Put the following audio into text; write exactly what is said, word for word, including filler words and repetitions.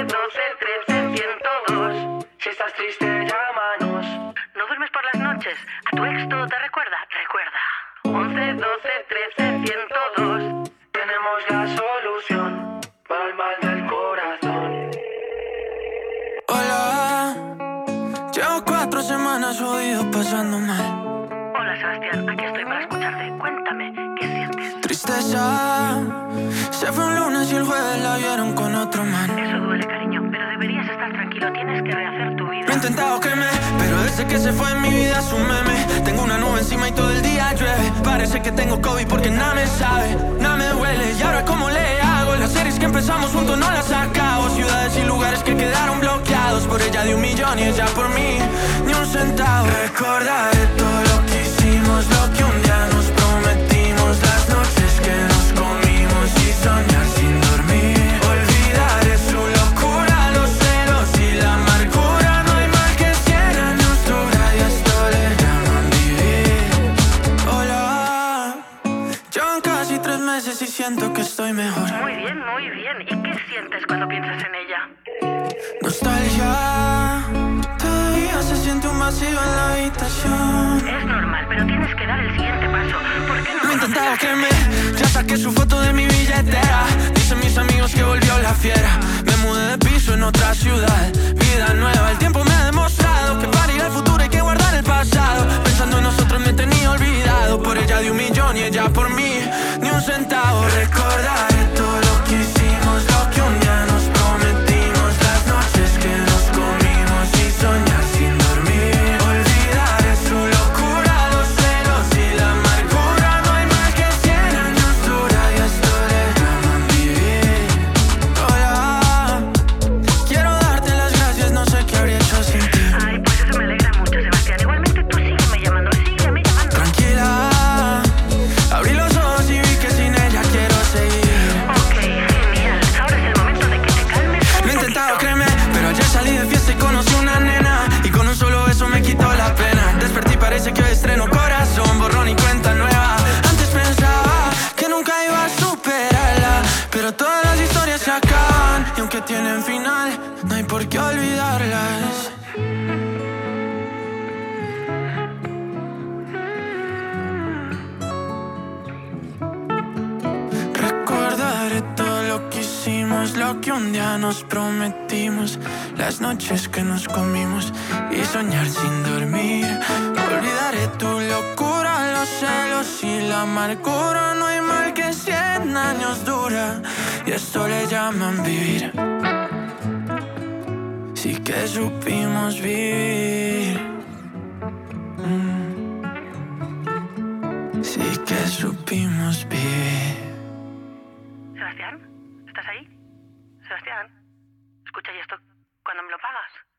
doce, trece, ciento dos. Si estás triste, llámanos. ¿No duermes por las noches? ¿A tu ex todo te recuerda? Recuerda. once, doce, trece, ciento dos. Tenemos la solución para el mal del corazón. Hola, llevo cuatro semanas jodido pasando mal. Hola, Sebastián, aquí estoy para escucharte. Cuéntame, ¿qué sientes? Tristeza, se fue un lunes y el jueves la vieron con otro man. Eso duele, cariño, pero deberías estar tranquilo. Tienes que rehacer tu vida. Lo he intentado que me, pero desde que se fue en mi vida es un meme. Tengo una nube encima y todo el día llueve. Parece que tengo COVID porque nada me sabe, nada me huele. Y ahora cómo le hago, las series que empezamos juntos no las acabo. Ciudades y lugares que quedaron bloqueados. Por ella de un millón y ella por mí ni un centavo. Recordaré todo lo que hicimos, lo que un día nos prometimos, las noches que nos comimos y soñar sin dormir. Olvidaré su locura, los celos y la amargura. No hay mal que cien años dura y esto le llaman vivir. Hola, llevan casi tres meses y siento que estoy mejor. Muy bien, muy bien. ¿Y qué sientes cuando piensas en ella? Nostalgia, todavía se siente un vacío en la habitación. Es normal, pero tienes que dar el siguiente paso. ¿Por qué no? Lo he intentado que me, ya saqué su foto de mi billetera. Dicen mis amigos que volvió la fiera. Me mudé de piso en otra ciudad. Vida nueva, el tiempo me ha demostrado que para ir al futuro hay que guardar el pasado. Pensando en nosotros me tenía olvidado. Por ella de un millón y ella por mí ni un centavo. Recordaré todo lo que hicimos, lo que un día nos prometimos, las noches que nos comimos y soñar sin dormir. Olvidaré su locura, los celos y la amargura. No hay mal que cien años dura y esto le llaman vivir. Hola, quiero darte las gracias, no sé qué habría hecho sin ti. Ay, pues eso me alegra mucho, Sebastián. Igualmente tú sígueme llamando, sígueme llamando. Tranquila, abrí los ojos y vi que sin ella quiero seguir. Ok, genial. Ahora es el momento de que te calmes un Lo he intentado, poquito. créeme, pero ayer salí de fiesta y conocí una nena. Y con un solo beso me quitó la pena. Desperté y parece que hoy estreno corazón, borrón y cuenta nueva. Antes pensaba que nunca iba a superarla, pero todas las historias se acaban y aunque tienen final, no hay por qué olvidarlas. Recordaré todo lo que hicimos, lo que un día nos prometimos, las noches que nos comimos y soñar sin dormir. Olvidaré tu locura, los celos y la amargura. No hay mal que cien años dura y esto le llaman vivir. Sí que supimos vivir. Mm. Sí que supimos vivir. Sebastián, ¿estás ahí? Sebastián, escucha, ¿y esto cuándo me lo pagas?